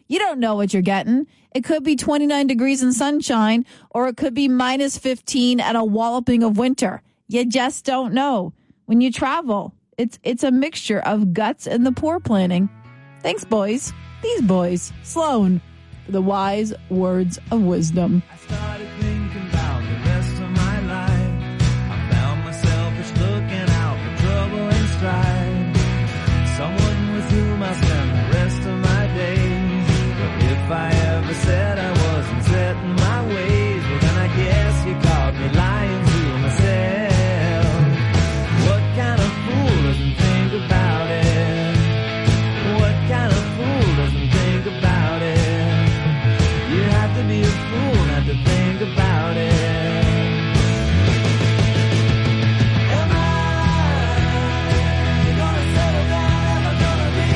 You don't know what you're getting. It could be 29 degrees and sunshine, or it could be minus 15 and a walloping of winter. You just don't know. When you travel, it's a mixture of guts and the poor planning. Thanks, boys. These boys. Sloan, for the wise words of wisdom. I started thinking about the rest of my life. I found myself just looking out for trouble and strife. Someone with whom I spend the rest of my days. But if I ever said I wasn't set in my ways, well then I guess you caught me lying to myself. What kind of fool doesn't think about it? What kind of fool doesn't think about it? You have to be a fool not to think about it. Am I gonna settle down? Am I gonna be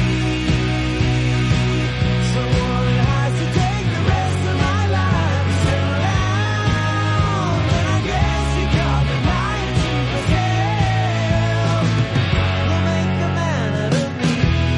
someone who has to take the rest of my life to settle down? Then I guess you caught me lying to myself. Will make a man out of me.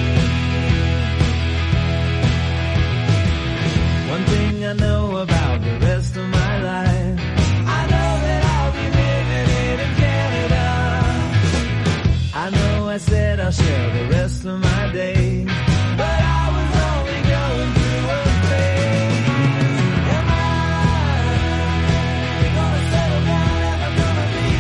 One thing I know about the rest of my life, I know that I'll be living it in Canada. I know I said I'll share the rest of my days, but I was only going through a phase. Am I gonna settle down? Am I gonna be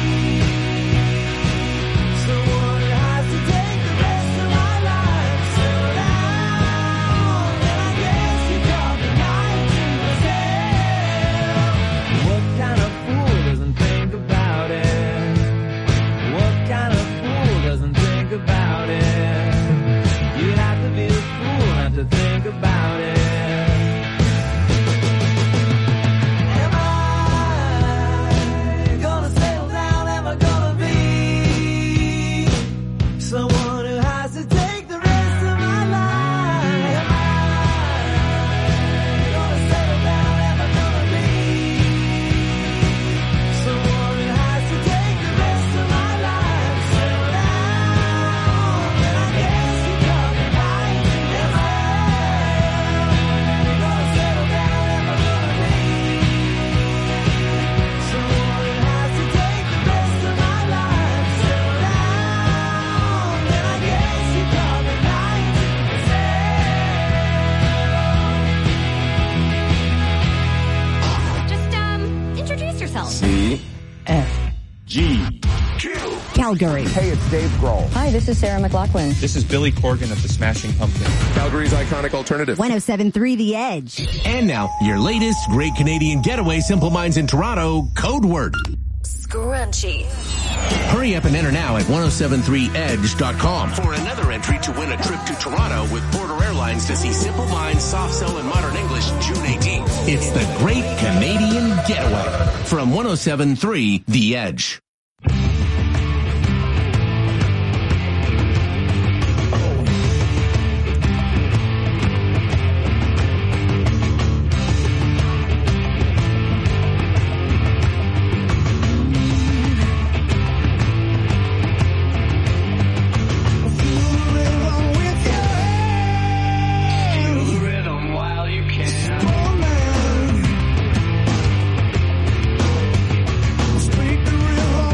someone who has to take the rest of my life to settle down? Then I guess you caught me lying to myself. What kind of fool doesn't think about it? What kind of fool doesn't think about it? You have to be a fool not to think about it. Am I gonna settle down? Am I gonna be someone who has to take the rest of my life? Am I gonna settle down? Am I gonna be someone who has to take the rest of my life to settle down? Then I guess you caught me lying to myself. Gonna settle down? Am I gonna be someone who has to take the rest of my life to settle down? Then I guess you caught me lying to myself. Just, introduce yourself. Calgary. Hey, it's Dave Grohl. Hi, this is Sarah McLachlan. This is Billy Corgan of the Smashing Pumpkins. Calgary's iconic alternative. 107.3 The Edge. And now, your latest Great Canadian Getaway, Simple Minds in Toronto, code word. Scrunchy. Hurry up and enter now at 1073edge.com for another entry to win a trip to Toronto with Porter Airlines to see Simple Minds, Soft Cell, and Modern English June 18th. It's the Great Canadian Getaway from 1073 The Edge. Speak the real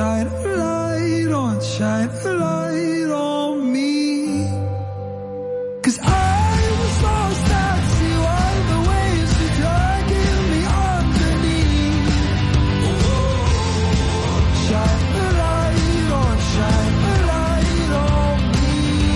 shine a light on, shine a light on me. 'Cause I was lost at sea while the waves were dragging me underneath. Shine a light on, shine a light on me.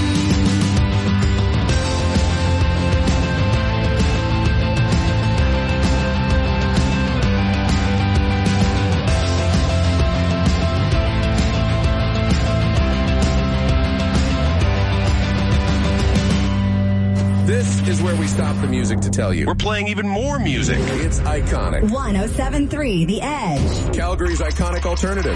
This is where we stop the music to tell you. We're playing even more music. It's iconic. 107.3 The Edge. Calgary's iconic alternative.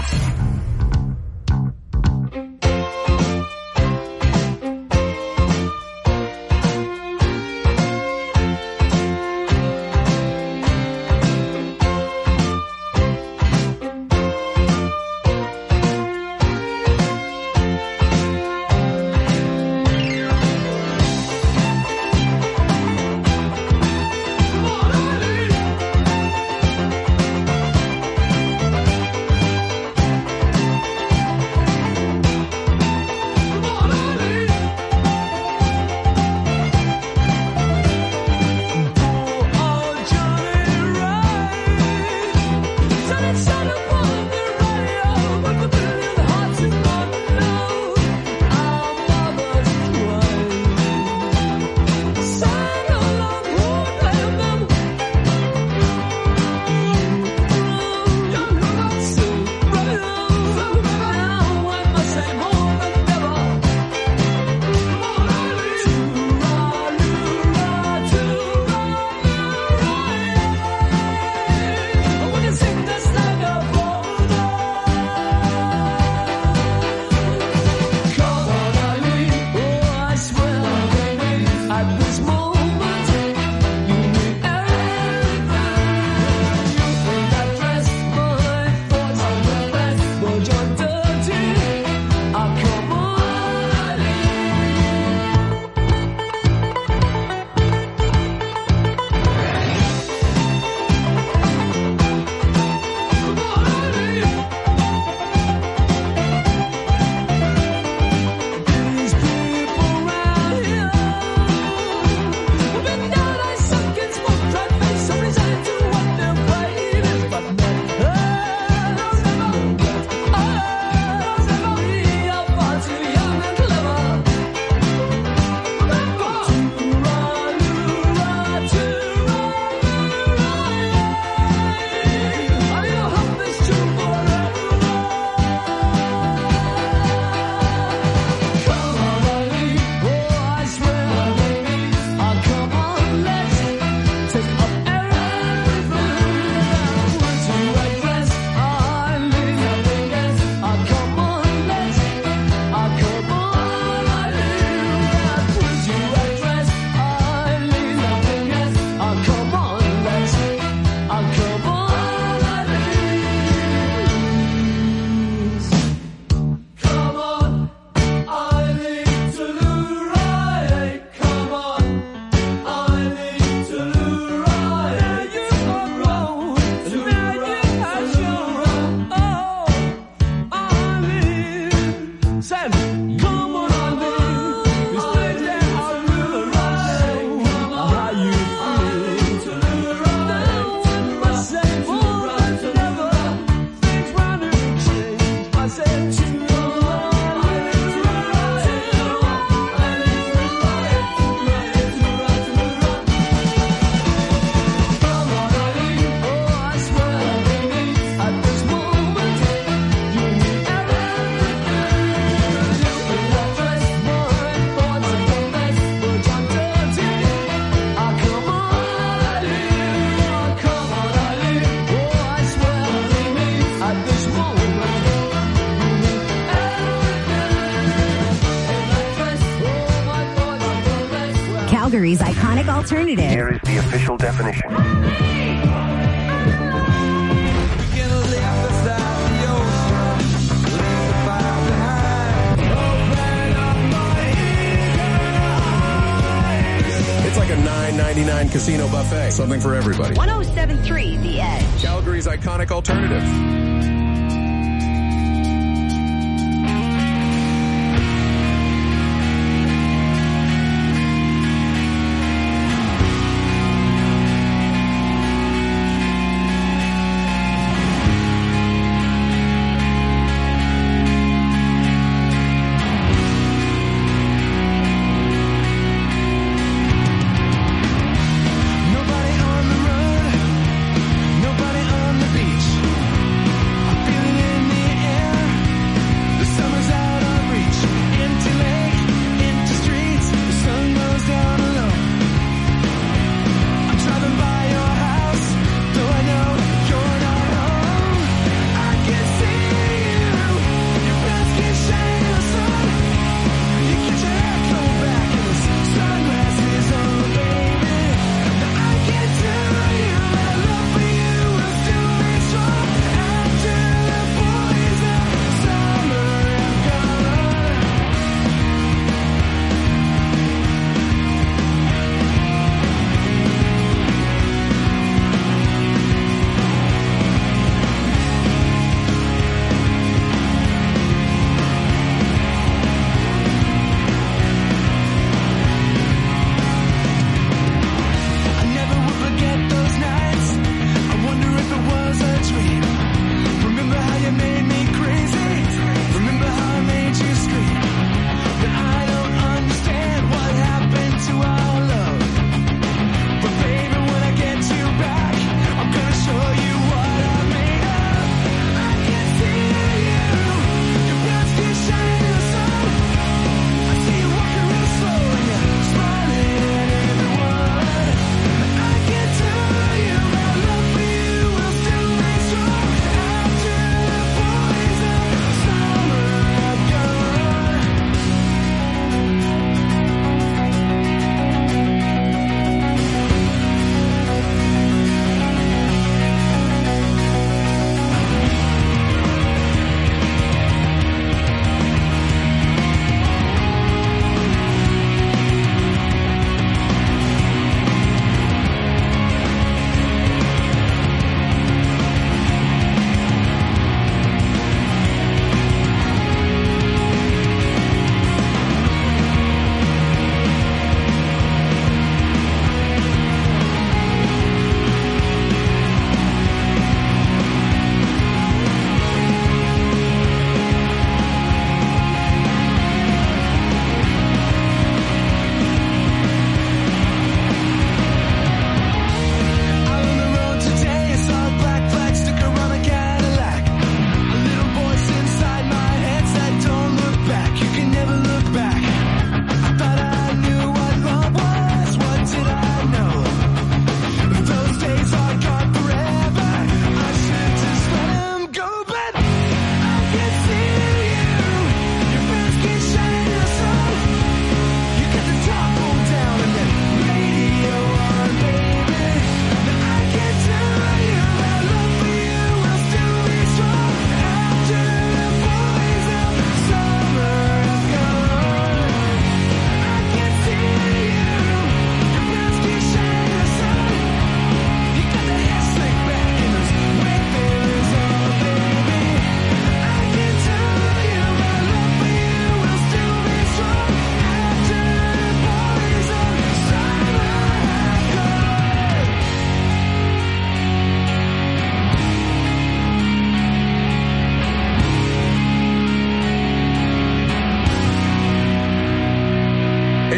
Calgary's iconic alternative. Here is the official definition. It's like a $9.99 casino buffet. Something for everybody. 107.3 The Edge. Calgary's iconic alternative.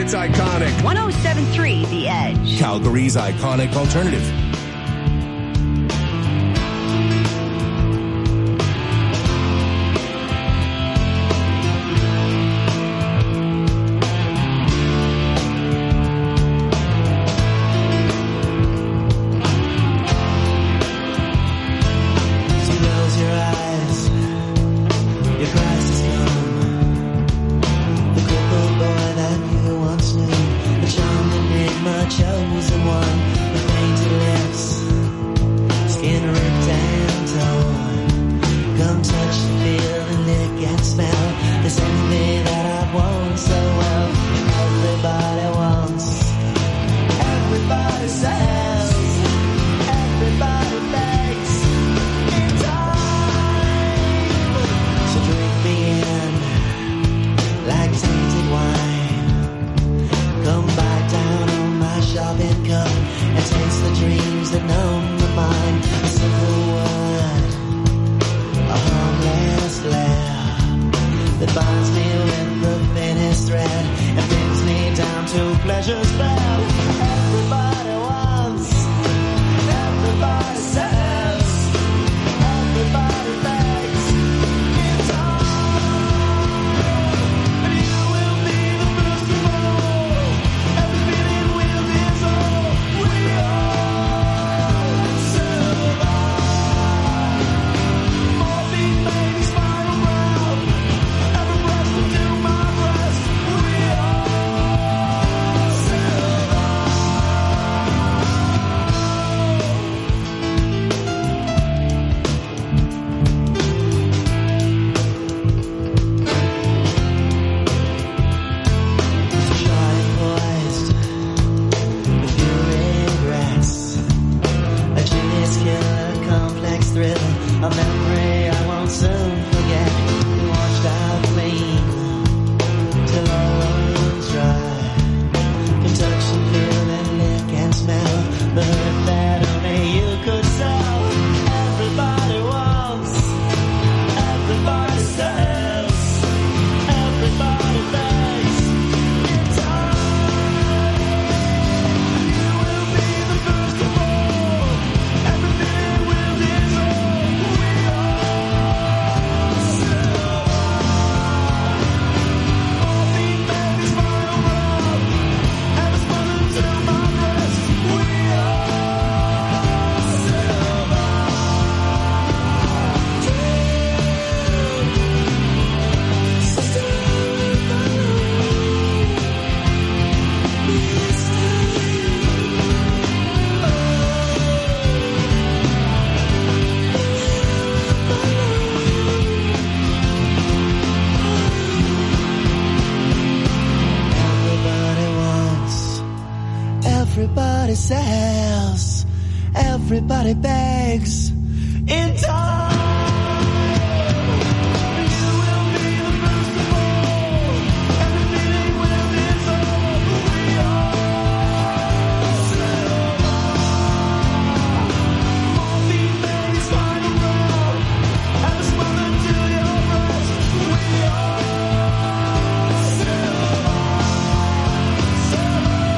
It's iconic. 107.3 The Edge. Calgary's iconic alternative. Everybody sells, everybody begs in time. You will be the first of all. Everything will dissolve. We all settle on. Morphine baby's final round. Have a smother to your breast. We all settle on. Settle on.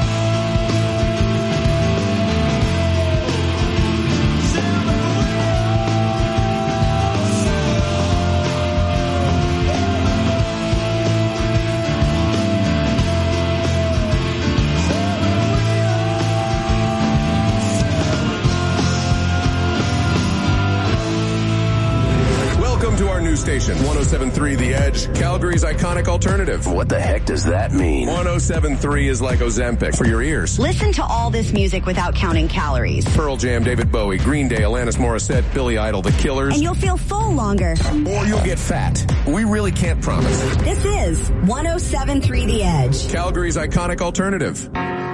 Welcome to our new station, 107.3 The Edge, Calgary's iconic alternative. What the heck does that mean? 107.3 is like Ozempic for your ears. Listen to all this music without counting calories. Pearl Jam, David Bowie, Green Day, Alanis Morissette, Billy Idol, The Killers. And you'll feel full longer. Or you'll get fat. We really can't promise. This is 107.3 The Edge. Calgary's iconic alternative.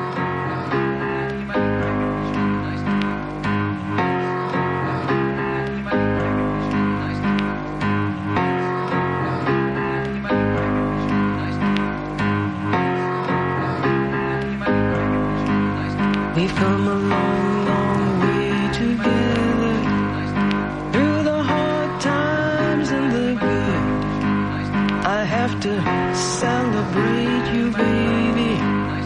We've come a long, long way together, through the hard times and the good. I have to celebrate you, baby.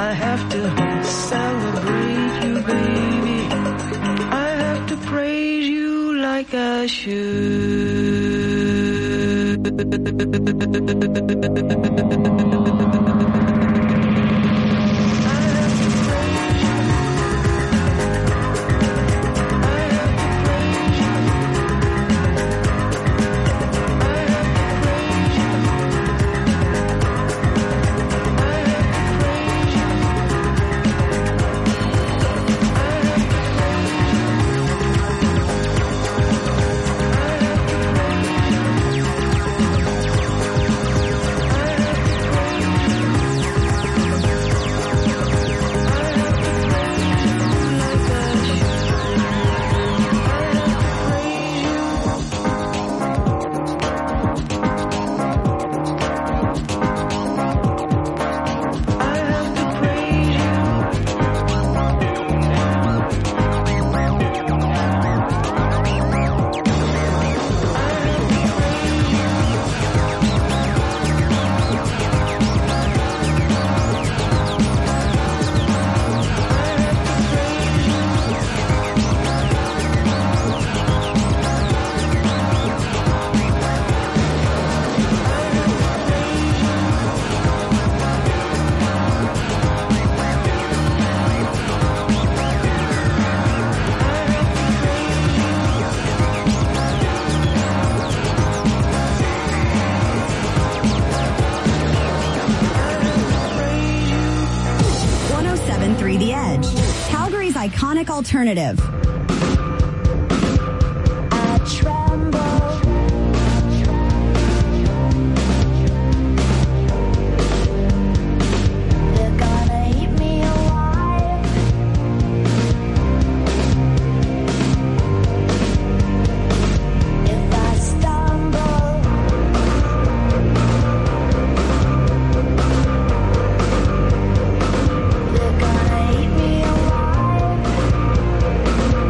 I have to celebrate you, baby. I have to praise you like I The Edge, Calgary's iconic alternative. I tremble. They're gonna eat me alive. If I stumble, they're gonna eat me alive.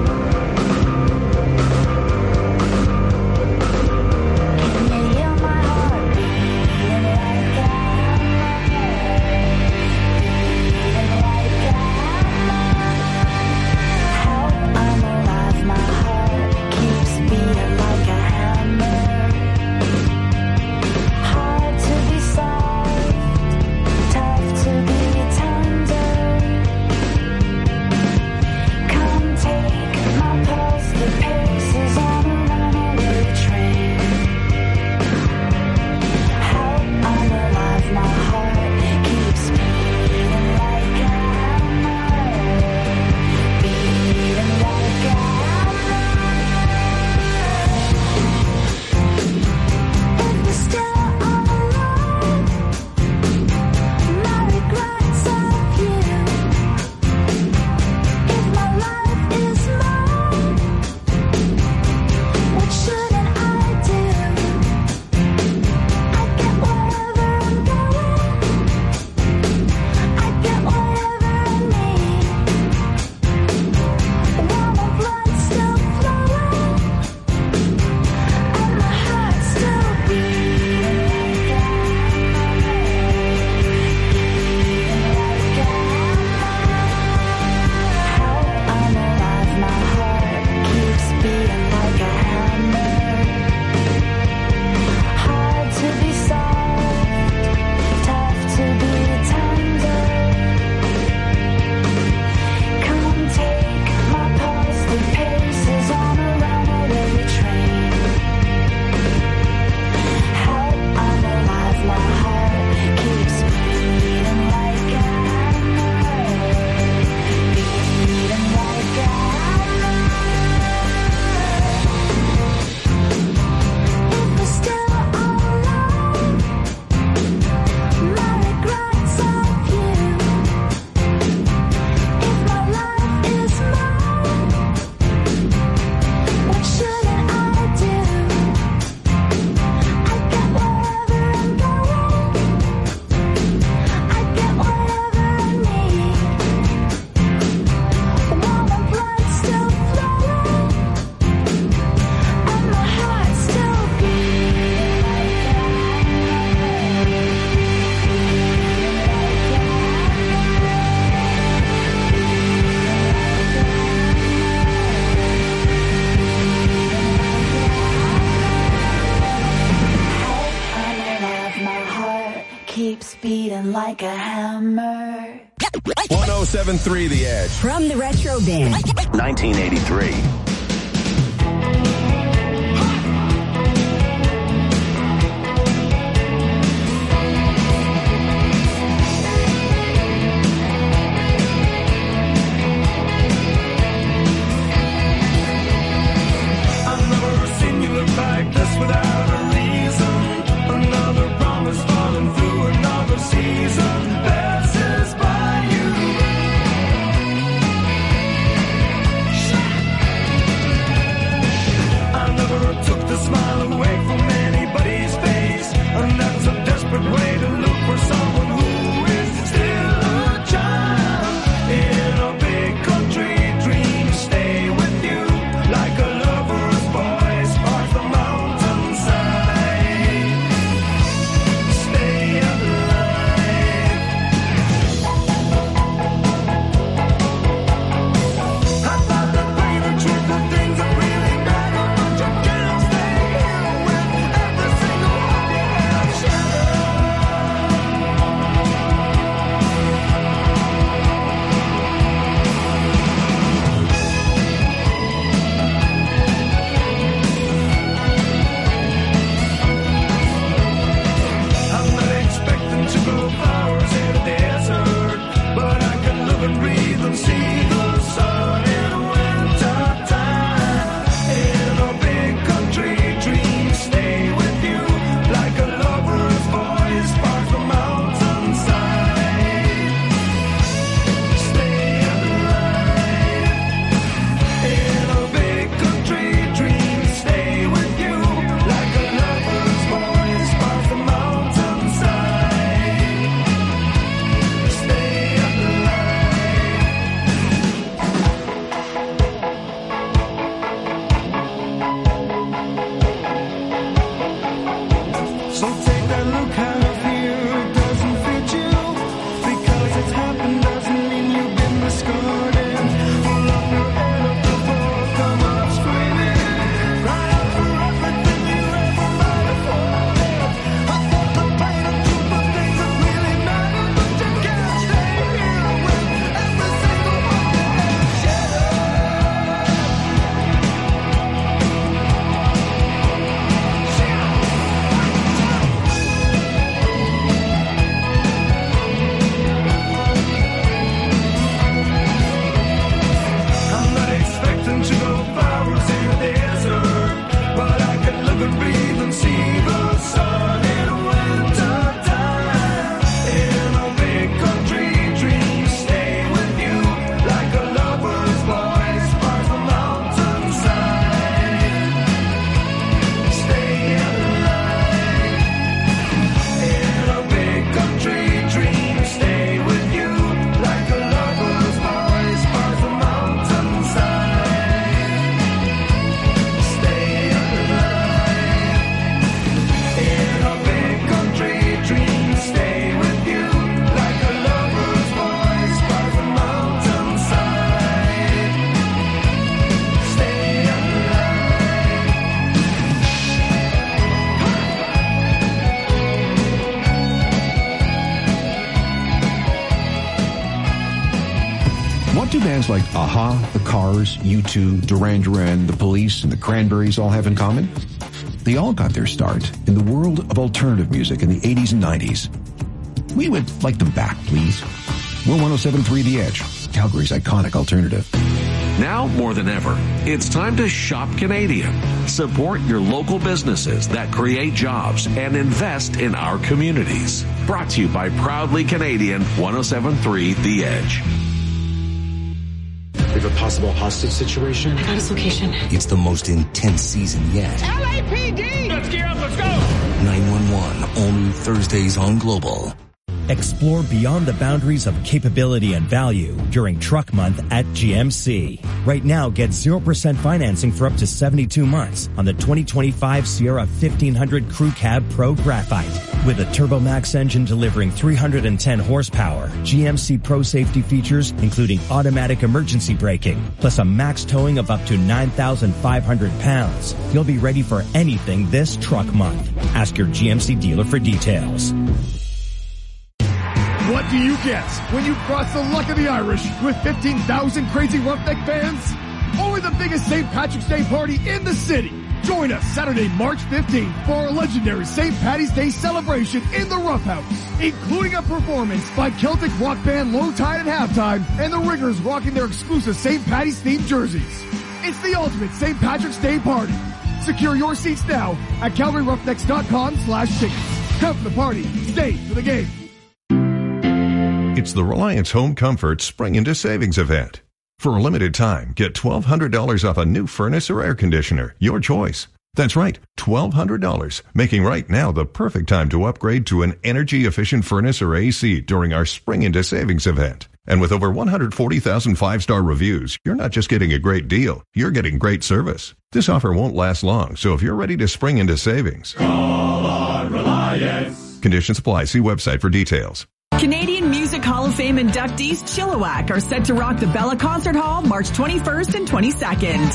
like a hammer. 107.3 The Edge. From the Retro Bin. 1983. I've never seen you look like this without a reason. Another promise falling through another season passes by you. I never took the smile away from anybody's face, and that's a desperate way to look for someone who is still a child in a big country dream. Stay with you like a lover's voice parts the mountainside. Stay alive. I thought that plain and truth, the things that really matter, but you can't stay here with every single one you have shattered. I'm not expecting to grow flowers in a desert, but I can live and breathe and see the sun in winter time. In a big country dream, stay with you like a lover's voice parts the mountainside. Stay alive. In a big country dream, stay with you like a lover's voice parts the mountainside. Stay alive. So take that look out of here, it doesn't fit you. Because it's happened doesn't mean you've been discarded. Pull up your head up the floor, come up screaming. Cry out for everything you ever might have wanted. I thought the pain and truth of things that really matter, but you can't stay here with every single one you have I'm not expecting to grow flowers in a desert, but I can live and breathe and see the sun in winter time. In a big country dream, stay with you like a lover's voice parts the mountainside. Stay alive. In a big country dream, stay with you like a lover's voice parts the mountainside. Stay alive. In a big country dream, stay with you like a lover's voice parts the mountainside. Stay What do bands like Aha, The Cars, U2, Duran Duran, The Police, and The Cranberries all have in common? They all got their start in the world of alternative music in the 80s and 90s. We would like them back, please. We're 107.3 The Edge, Calgary's iconic alternative. Now more than ever, it's time to shop Canadian. Support your local businesses that create jobs and invest in our communities. Brought to you by Proudly Canadian 107.3 The Edge. We have a possible hostage situation. I got his location. It's the most intense season yet. LAPD! Let's gear up, let's go! 911, all new Thursdays on Global. Explore beyond the boundaries of capability and value during Truck Month at GMC. Right now, get 0% financing for up to 72 months on the 2025 Sierra 1500 Crew Cab Pro Graphite. With a TurboMax engine delivering 310 horsepower, GMC Pro safety features including automatic emergency braking, plus a max towing of up to 9,500 pounds. You'll be ready for anything this Truck Month. Ask your GMC dealer for details. What do you get when you cross the luck of the Irish with 15,000 crazy Roughneck fans? Only the biggest St. Patrick's Day party in the city. Join us Saturday, March 15th for our legendary St. Patty's Day celebration in the Rough House, including a performance by Celtic rock band Low Tide at halftime and the Ringers rocking their exclusive St. Patty's themed jerseys. It's the ultimate St. Patrick's Day party. Secure your seats now at CalgaryRoughnecks.com/tickets. Come for the party, stay for the game. It's the Reliance Home Comfort Spring into Savings event. For a limited time, get $1,200 off a new furnace or air conditioner, your choice. That's right, $1,200, making right now the perfect time to upgrade to an energy-efficient furnace or AC during our Spring into Savings event. And with over 140,000 five-star reviews, you're not just getting a great deal, you're getting great service. This offer won't last long, so if you're ready to spring into savings, call on Reliance. Conditions apply. See website for details. Canadian Music Hall of Fame inductees Chilliwack are set to rock the Bella Concert Hall March 21st and 22nd.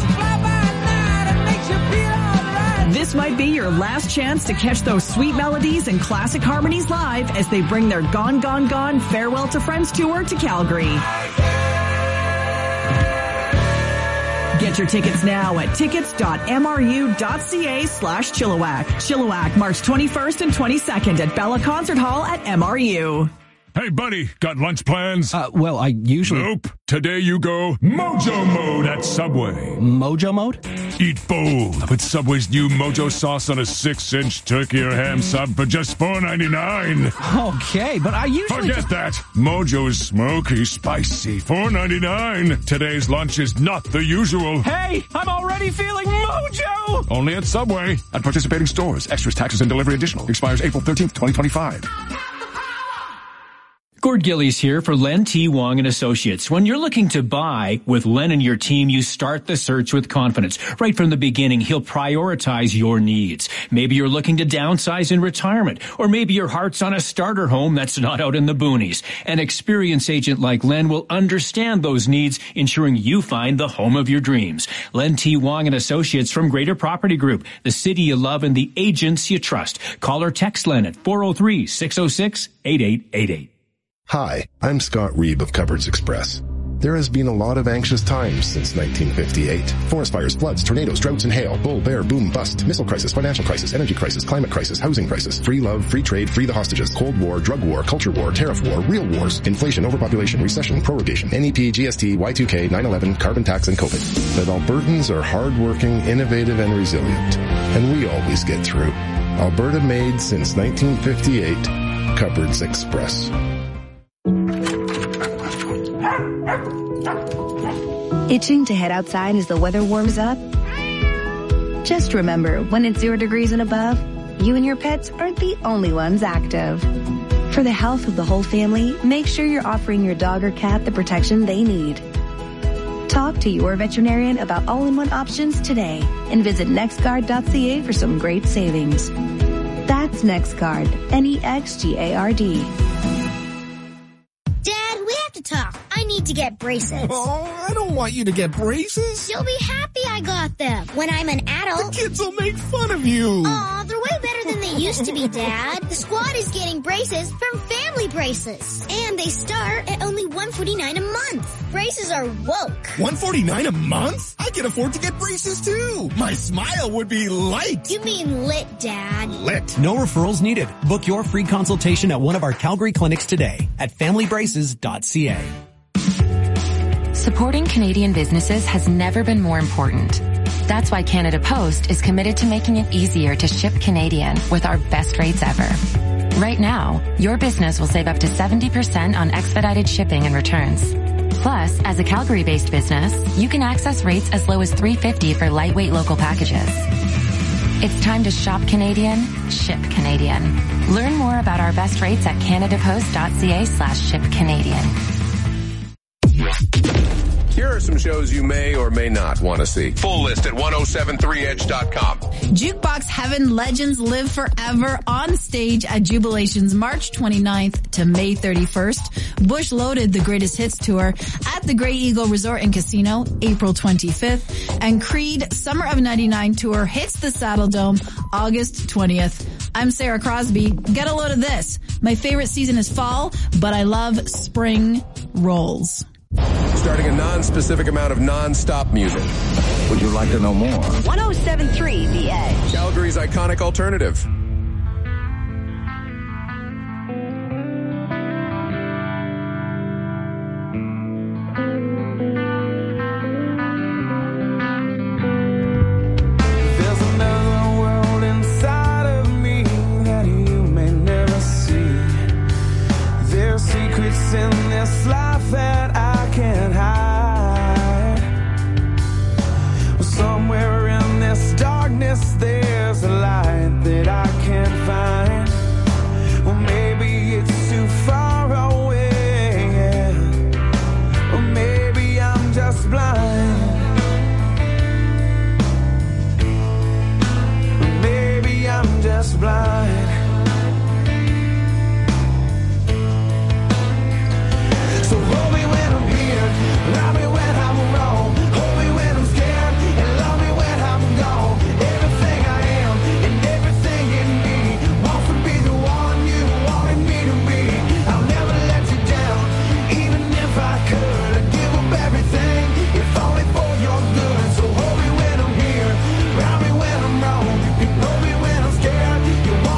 This might be your last chance to catch those sweet melodies and classic harmonies live as they bring their Gone, Gone, Gone Farewell to Friends tour to Calgary. Get your tickets now at tickets.mru.ca/Chilliwack. Chilliwack, March 21st and 22nd at Bella Concert Hall at MRU. Hey, buddy, got lunch plans? Well, I usually... Nope. Today you go Mojo Mode at Subway. Mojo Mode? Eat bold with Subway's new Mojo sauce on a 6-inch turkey or ham sub for just $4.99. Okay, but I usually... Forget that. Mojo's smoky, spicy, $4.99. Today's lunch is not the usual. Hey, I'm already feeling Mojo! Only at Subway. At participating stores. Extras, taxes, and delivery additional. Expires April 13th, 2025. Gord Gillies here for Len T. Wong and Associates. When you're looking to buy with Len and your team, you start the search with confidence. Right from the beginning, he'll prioritize your needs. Maybe you're looking to downsize in retirement, or maybe your heart's on a starter home that's not out in the boonies. An experienced agent like Len will understand those needs, ensuring you find the home of your dreams. Len T. Wong and Associates from Greater Property Group, the city you love and the agents you trust. Call or text Len at 403-606-8888. Hi, I'm Scott Reeb of Cupboards Express. There has been a lot of anxious times since 1958. Forest fires, floods, tornadoes, droughts and hail, bull, bear, boom, bust, missile crisis, financial crisis, energy crisis, climate crisis, housing crisis, free love, free trade, free the hostages, Cold War, drug war, culture war, tariff war, real wars, inflation, overpopulation, recession, prorogation, NEP, GST, Y2K, 9/11, carbon tax, and COVID. But Albertans are hardworking, innovative, and resilient. And we always get through. Alberta made since 1958. Cupboards Express. Itching to head outside as the weather warms up? Just remember, when it's 0 degrees and above, you and your pets aren't the only ones active. For the health of the whole family, make sure you're offering your dog or cat the protection they need. Talk to your veterinarian about all-in-one options today and visit nextguard.ca for some great savings. That's NextGuard, NEXGARD. Dad, we have to talk. I need to get braces. Oh, I don't want you to get braces. You'll be happy I got them. When I'm an adult, the kids will make fun of you. Aw, they're way better than they used to be, Dad. The squad is getting braces from Family Braces. And they start at only $149 a month. Braces are woke. $149 a month? I can afford to get braces too. My smile would be light. You mean lit, Dad. Lit. No referrals needed. Book your free consultation at one of our Calgary clinics today at familybraces.ca. Supporting Canadian businesses has never been more important. That's why Canada Post is committed to making it easier to ship Canadian with our best rates ever. Right now, your business will save up to 70% on expedited shipping and returns. Plus, as a Calgary-based business, you can access rates as low as $3.50 for lightweight local packages. It's time to shop Canadian, ship Canadian. Learn more about our best rates at canadapost.ca/shipcanadian. Here are some shows you may or may not want to see. Full list at 1073edge.com. Jukebox Heaven Legends Live Forever on stage at Jubilations March 29th to May 31st. Bush Loaded the Greatest Hits Tour at the Grey Eagle Resort and Casino April 25th. And Creed Summer of '99 Tour hits the Saddle Dome August 20th. I'm Sarah Crosby. Get a load of this. My favorite season is fall, but I love spring rolls. Starting a non-specific amount of non-stop music. Would you like to know more? 107.3 The Edge. Calgary's iconic alternative. In this life that I can't hide. Well, somewhere in this darkness there's a light that I can't find. Well, maybe it's too far away, yeah. Or maybe I'm just blind. Or maybe I'm just blind. So hold me when I'm here, love me when I'm wrong, hold me when I'm scared, and love me when I'm gone. Everything I am and everything in me wants to be the one you wanted me to be. I'll never let you down, even if I could. I'd give up everything, if only for your good. So hold me when I'm here, love me when I'm wrong, you hold me when I'm scared. You want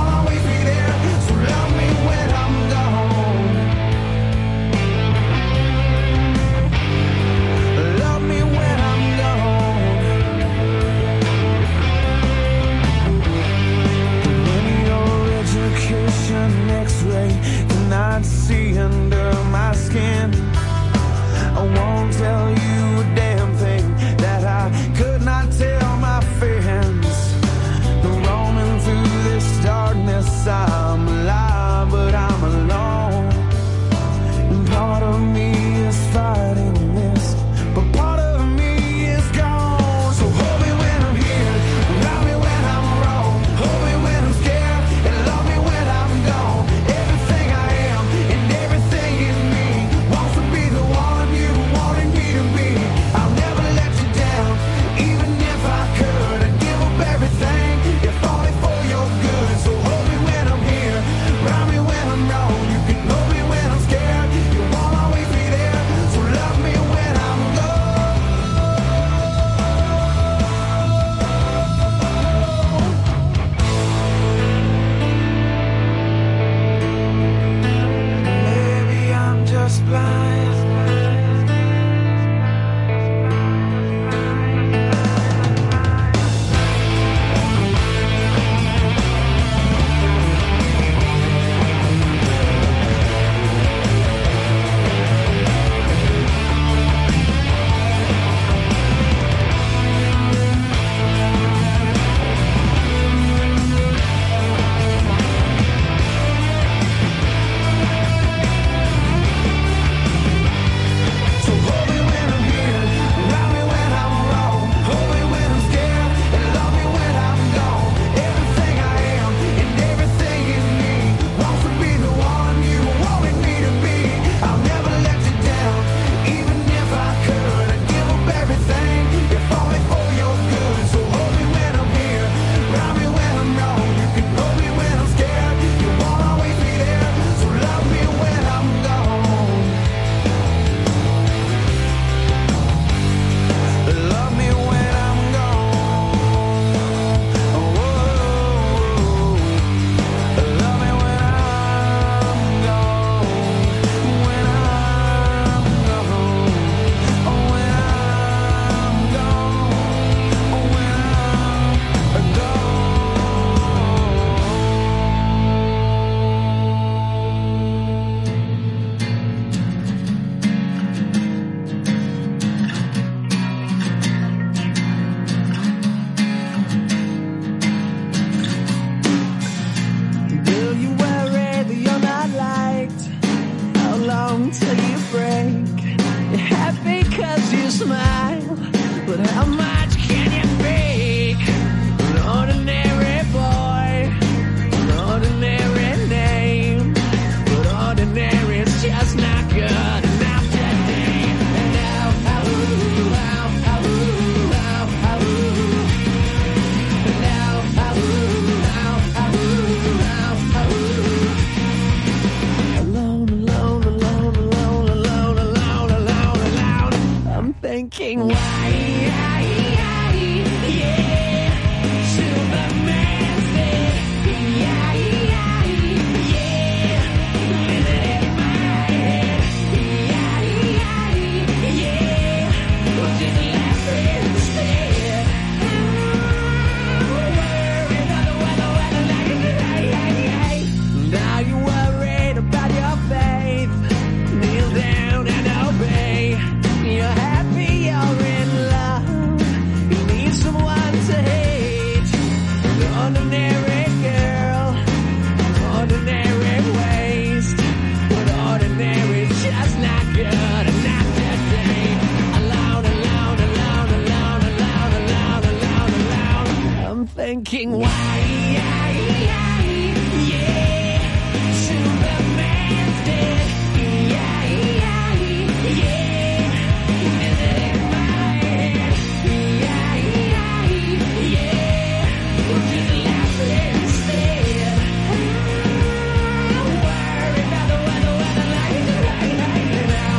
thinking, why, yeah, Superman's dead, yeah, is it in my head, yeah, just laugh instead, worry about the weather like right now,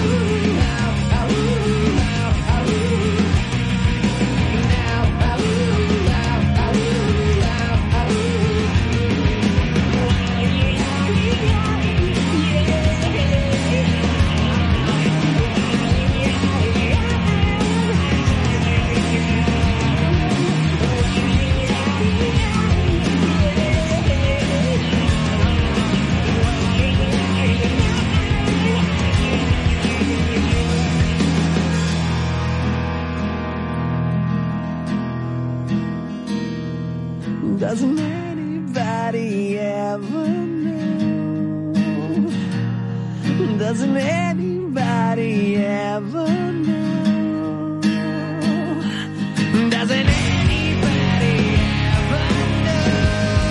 Doesn't anybody ever know? Doesn't anybody ever know? Doesn't anybody ever know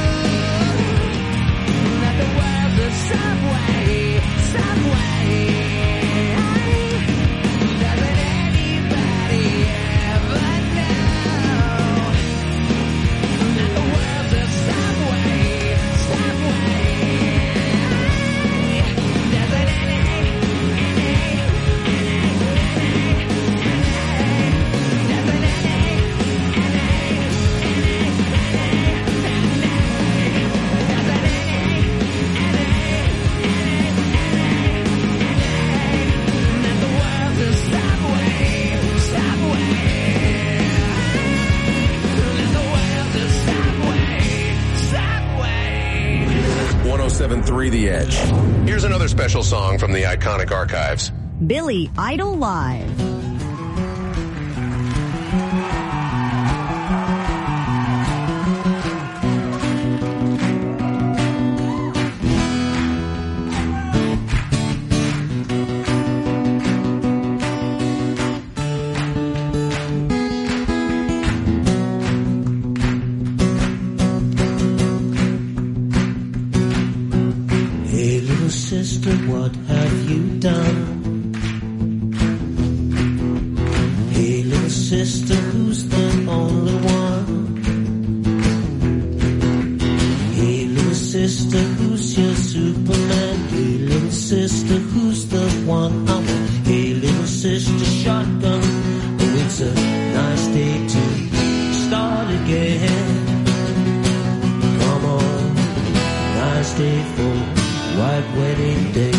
that the world's a subway, subway? Doesn't anybody ever know that the world's a subway, subway? Doesn't that the world's a subway, subway? That the world's a subway, subway. 107.3 The Edge. Here's another special song from the iconic archives. Billy Idol Live. Hey little sister, what have you done? Hey little sister, who's the only one? Hey little sister, who's your Superman? Hey little sister, who's the one I want? Hey little sister, shotgun. Oh, it's a nice day to start again. Come on, nice day for white wedding day.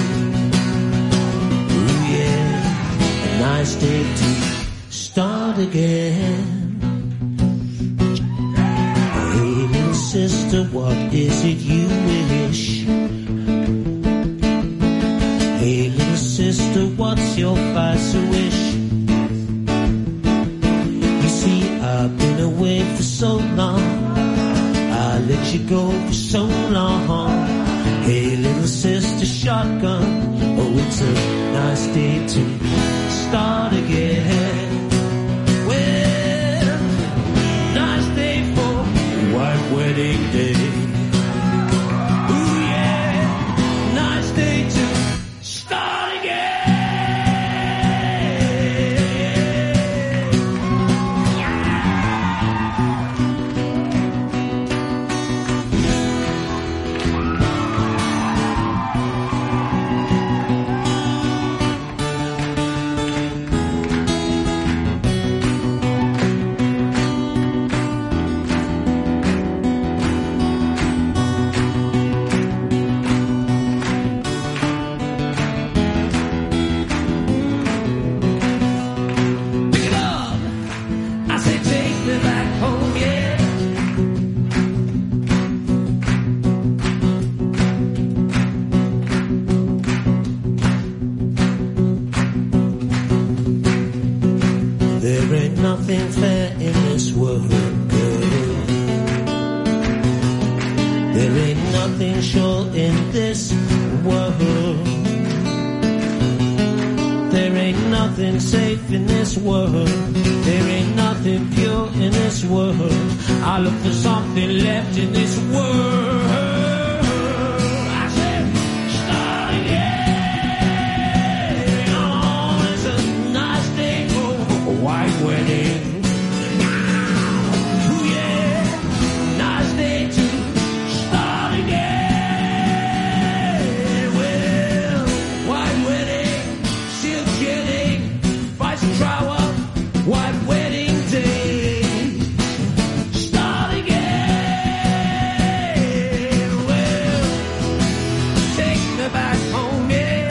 Ooh yeah, a nice day to start again. Hey little sister, what is it you wish? Hey little sister, what's your vice wish? You see, I've been away for so long, I let you go for so long. Hey little sister, shotgun. Oh, it's a nice day to start again. Well, nice day for white wedding day. Ooh yeah, nice day to start again. Nothing fair in this world, girl. There ain't nothing sure in this world. There ain't nothing safe in this world. There ain't nothing nothing pure in this world. I look for something left in this world. I said, start again. Oh, it's a nice day for a white wedding. Ooh, yeah, nice day to start again. Well, white wedding, silk shedding, vice flower, white wedding day. Start again. Well, take me back home, yeah.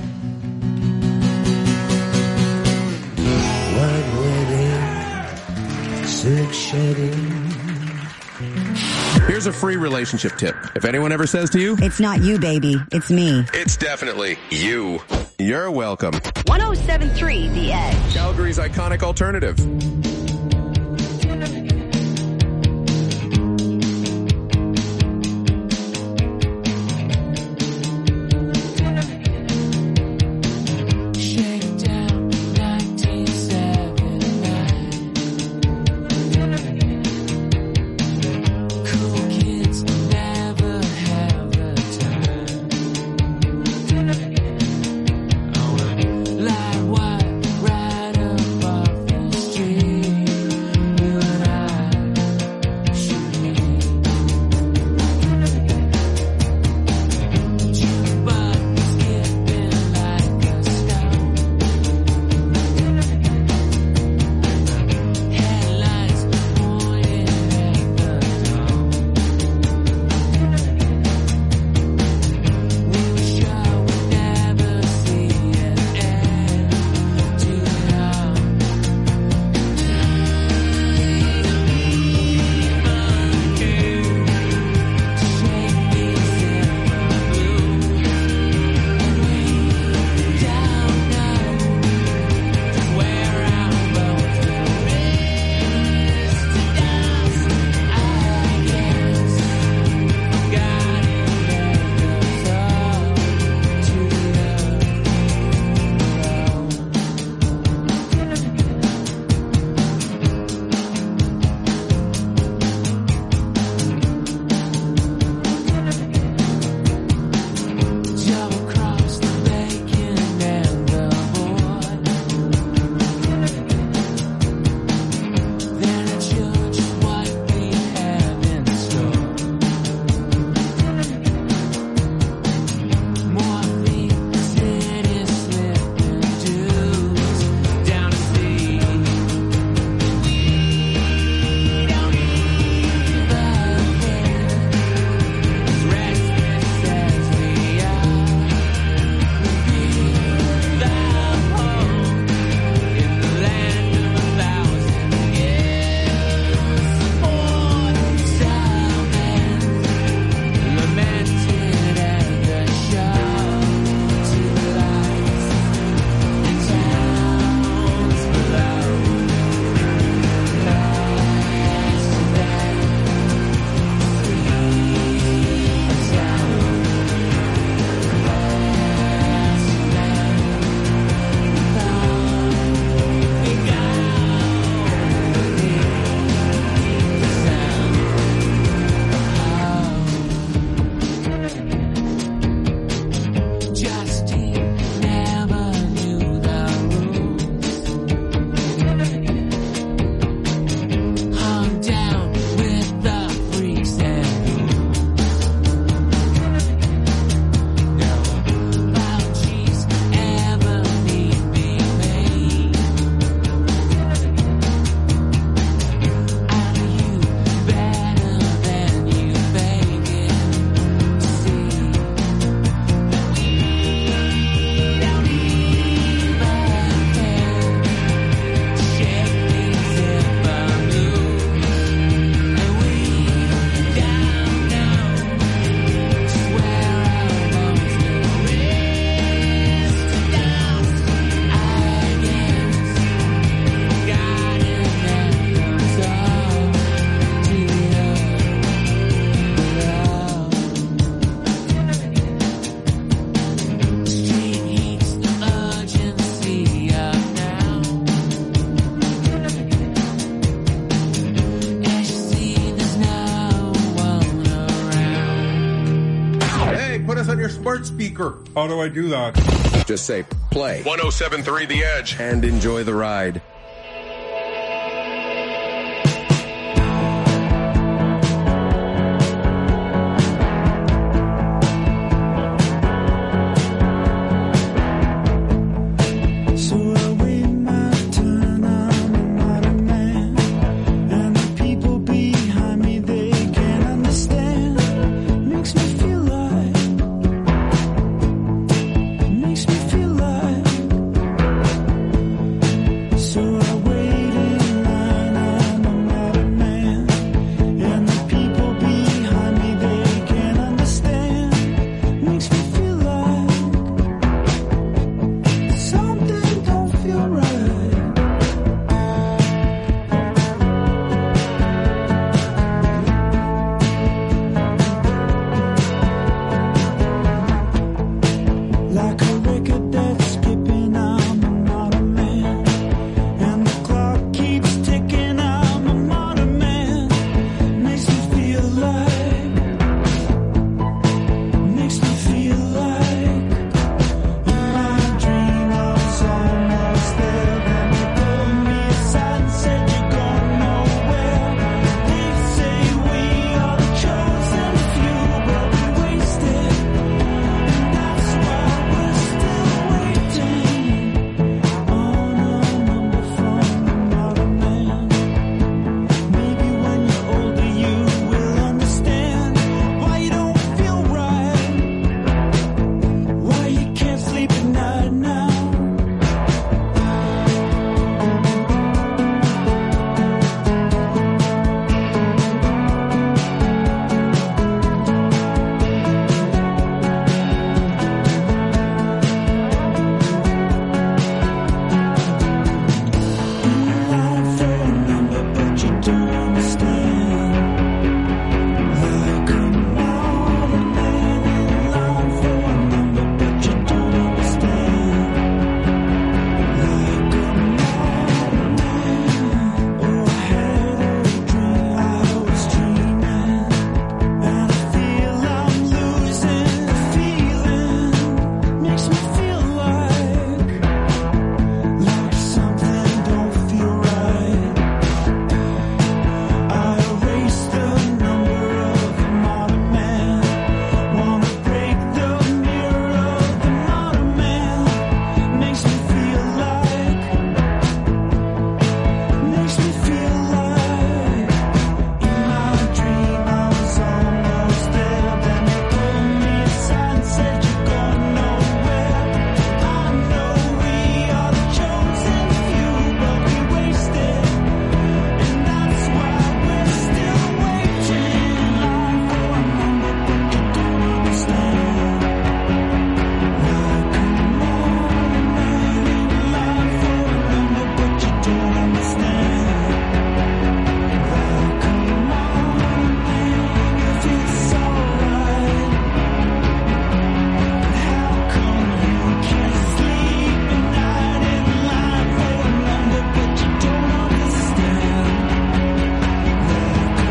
White wedding, silk shedding. Here's a free relationship tip. If anyone ever says to you, It's not you, baby. It's me. it's definitely you. You're welcome. 1073 The Edge. Calgary's iconic alternative. Shakedown 1979. Cool kids never have a time. Light white right up off the street. smart speaker. How do I do that? Just say play 107.3 The Edge and enjoy the ride.